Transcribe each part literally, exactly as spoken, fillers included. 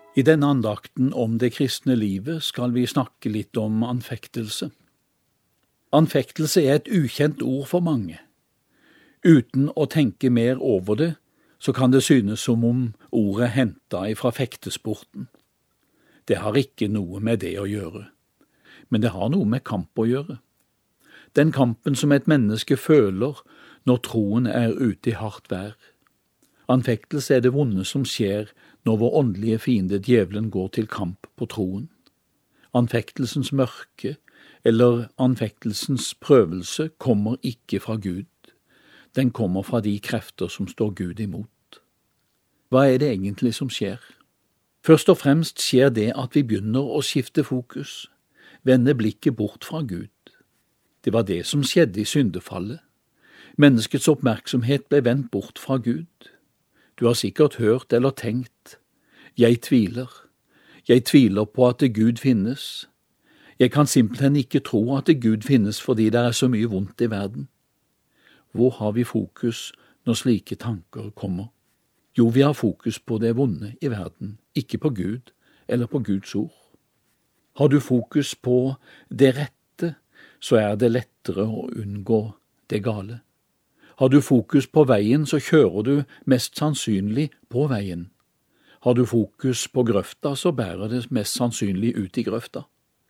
I denne andakten om det kristne livet skal vi snakke litt om anfektelse. Anfektelse er et ukjent ord for mange. Uten å tenke mer over det, så kan det synes som om ordet hentet ifra fektesporten. Det har ikke noe med det å gjøre, men det har noe med kamp å gjøre. Den kampen som et menneske føler når troen er ute i hardt vær. Anfektelse er det vonde som skjer når vår åndelige fiende djevelen går til kamp på troen. Anfektelsens mørke eller anfektelsens prøvelse kommer ikke fra Gud. Den kommer fra de krefter som står Gud imot. Hva er det egentlig som skjer? Først og fremst skjer det at vi begynner å skifte fokus, vende blikket bort fra Gud. Det var det som skjedde i syndefallet. Menneskets oppmerksomhet ble vendt bort fra Gud. Du har sikkert hørt eller tenkt, jeg tviler, jeg tviler på at det Gud finnes. Jeg kan simpelthen ikke tro at det Gud finnes fordi det er så mye vondt i verden. Hvor har vi fokus når slike tanker kommer? Jo, vi har fokus på det vonde i verden, ikke på Gud eller på Guds ord. Har du fokus på det rette, så er det lettere å unngå det gale. Har du fokus på veien, så kjører du mest sannsynlig på veien. Har du fokus på grøfta, så bærer det mest sannsynlig ut i grøfta.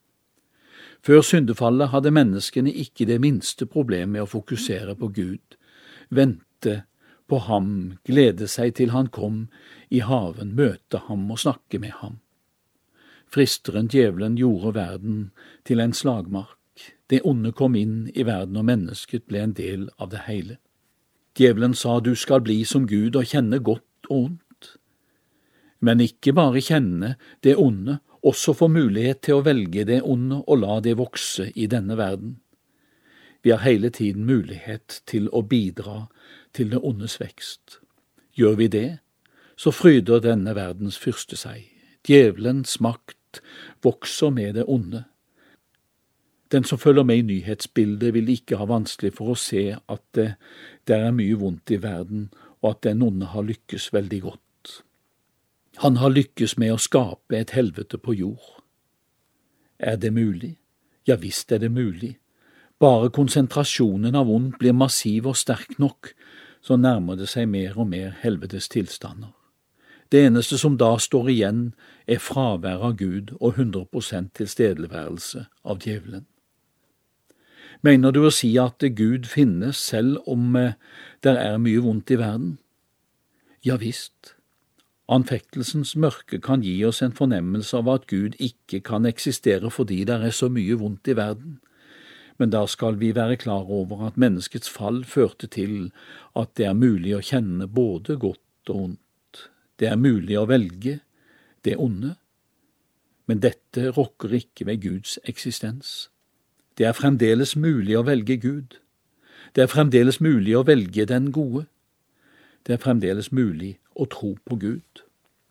Før syndefallet hadde menneskene ikke det minste problem med å fokusere på Gud, vente på ham, glede seg til han kom i haven, møte ham og snakke med ham. Fristeren djevelen gjorde verden til en slagmark. Det onde kom inn i verden, og mennesket ble en del av det hele. Djevelen sa du skal bli som Gud og kjenne godt og ondt. Men ikke bare kjenne det onde, også få mulighet til å velge det onde og la det vokse i denne verden. Vi har hele tiden mulighet til å bidra til det ondes vekst. Gjør vi det, så fryder denne verdens fyrste seg. Djevelens makt vokser med det onde. Den som følger med i nyhetsbildet vil ikke ha vanskelig for å se at det, det er mye vondt i verden, og at den onde har lykkes veldig godt. Han har lykkes med å skape et helvete på jord. Er det mulig? Ja visst er det mulig. Bare konsentrasjonen av ondt blir massiv og sterk nok, så nærmer det seg mer og mer helvetes tilstander. Det eneste som da står igjen er fravær av Gud og hundre prosent tilstedeværelse av djevelen. Mener du å si at Gud finnes selv om det er mye vondt i verden? Ja visst. Anfektelsens mørke kan gi oss en fornemmelse av at Gud ikke kan eksistere fordi det er så mye vondt i verden. Men da skal vi være klar over at menneskets fall førte til at det er mulig å kjenne både godt og ondt. Det er mulig å velge det onde, men dette rokker ikke ved Guds eksistens. Det er fremdeles mulig å velge Gud. Det er fremdeles mulig å velge den gode. Det er fremdeles mulig å tro på Gud.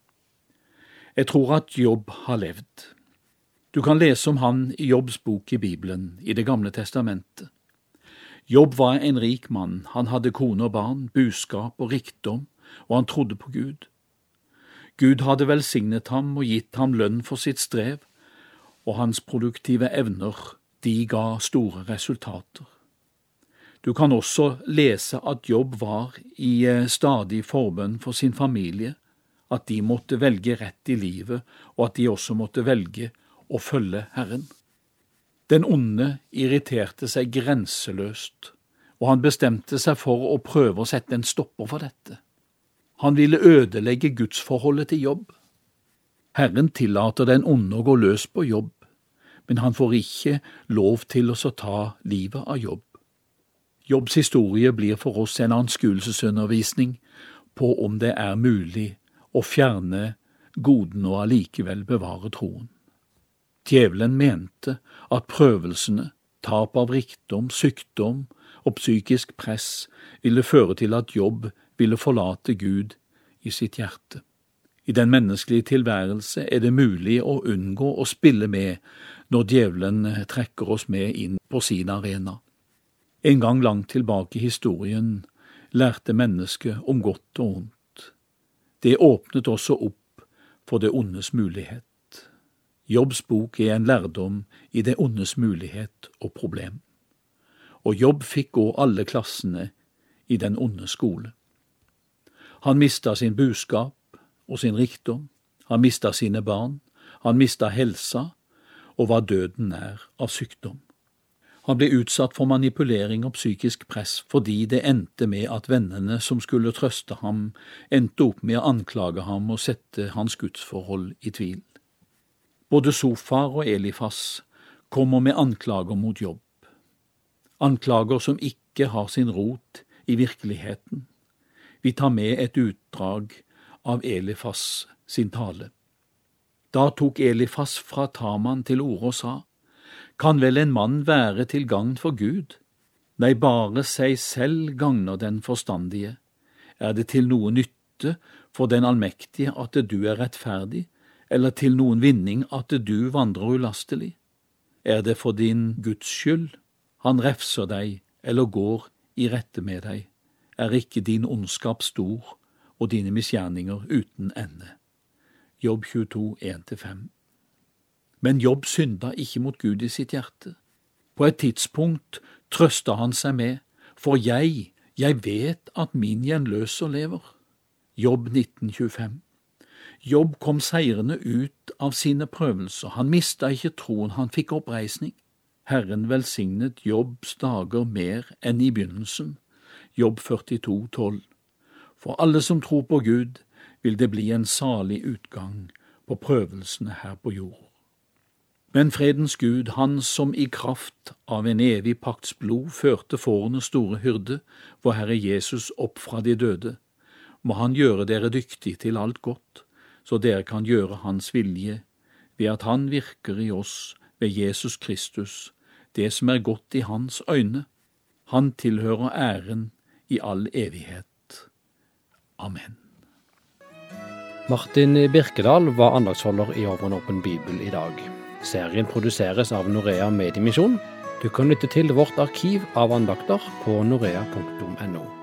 Jeg tror at Jobb har levd. Du kan lese om han i Jobbs bok i Bibelen, i Det gamle testamentet. Jobb var en rik mann. Han hadde kone og barn, buskap og rikdom, og han trodde på Gud. Gud hadde velsignet ham og gitt ham lønn for sitt strev, og hans produktive evner, de ga store resultater. Du kan også lese at Jobb var i stadig forbønn for sin familie, at de måtte velge rett i livet, og at de også måtte velge å følge Herren. Den onde irriterte seg grenseløst, og han bestemte seg for å prøve å sette en stopper for dette. Han ville ødelegge gudsforholdet til Jobb. Herren tillater den onde å gå løs på Jobb, men han får ikke lov til å ta livet av Jobb. Jobbs historie blir for oss en anskuelsesundervisning på om det er mulig å fjerne goden og allikevel bevare troen. Djevelen mente at prøvelsene, tap av rikdom, sykdom og psykisk press ville føre til at Jobb ville forlate Gud i sitt hjerte. I den menneskelige tilværelse er det mulig å unngå å spille med når djevelen trekker oss med inn på sin arena. En gang langt tilbake i historien lærte mennesket om godt og ondt. Det åpnet også opp for det ondes mulighet. Jobbs bok er en lærdom i det ondes mulighet og problem. Og Jobb fikk gå alle klassene i den onde skole. Han mistet sin buskap og sin rikdom, han mistet sine barn, han mistet helsa og var døden nær av sykdom. Han ble utsatt for manipulering og psykisk press fordi det endte med at vennene som skulle trøste ham, endte opp med å anklage ham og sette hans gudsforhold i tvil. Både Sofar og Elifas kommer med anklager mot Jobb. Anklager som ikke har sin rot i virkeligheten. Vi tar med et utdrag av Elifas sin tale. Da tok Elifas fra Taman til orde og sa, «Kan vel en mann være til gagn for Gud? Nei, bare seg selv gagner den forstandige. Er det til noe nytte for den allmektige at du er rettferdig, eller til noen vinning at du vandrer ulastelig? Er det for din Guds skyld? Han refser deg, eller går i rette med deg. Er ikke din ondskap stor, og dine misgjerninger uten ende?» Jobb tjueto, en til fem. Men Jobb synda ikke mot Gud i sitt hjerte. På et tidspunkt trøsta han seg med, «For jeg, jeg vet at min gjenløser lever». Jobb nitten tjuefem. Jobb kom seirende ut av sine prøvelser. Han mistet ikke troen, han fikk oppreisning. Herren velsignet Jobbs dager mer enn i begynnelsen. Jobb førtito, tolv. For alle som tror på Gud, vil det bli en salig utgang på prøvelsene her på jord. Men fredens Gud, han som i kraft av en evig pakts blod førte fårenes store hyrde, vår Herre Jesus opp fra de døde, må han gjøre dere dyktig til alt godt, så dere kan gjøre hans vilje, ved at han virker i oss ved Jesus Kristus, det som er godt i hans øyne. Han tilhører æren i all evighet. Amen. Martin Birkedal var andagsholder i Over en åpen bibel i dag. Serien produseres av Norea Mediemisjon. Du kan lytte til vårt arkiv av andakter på norea punktum no.